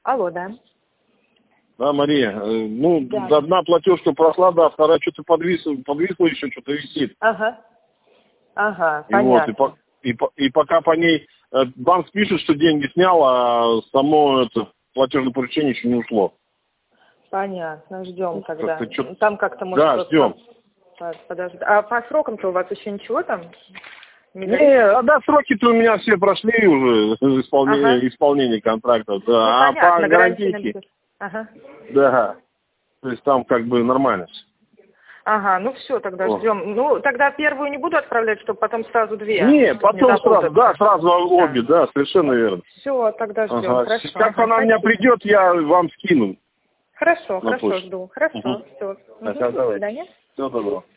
Алло, да. Да, Мария. Ну, Да. одна платежка прошла, да, вторая что-то подвисла еще, что-то висит. Ага. Ага, И вот, понятно. и пока по ней банк пишет, что деньги снял, а само это платежное поручение еще не ушло. Понятно, ждем Вот тогда. как-то Там как-то может да, просто... ждем. Так, подожди. А по срокам-то у вас еще ничего там? Да, сроки-то у меня все прошли уже, исполнение контракта, да. Ну, А понятно, по гарантийке, Ага. да, то есть там как бы нормально все. Ага, ну все, тогда ждем. Ну, тогда первую не буду отправлять, чтобы потом сразу две. Не, Чтоб потом сразу, да, сразу Да. обе, да, совершенно верно. Все, тогда ждем. Ага. Хорошо. Как она у меня придет, я вам скину. Хорошо, На почту. жду. Хорошо, все. Так, давай. До свидания. Всего доброго.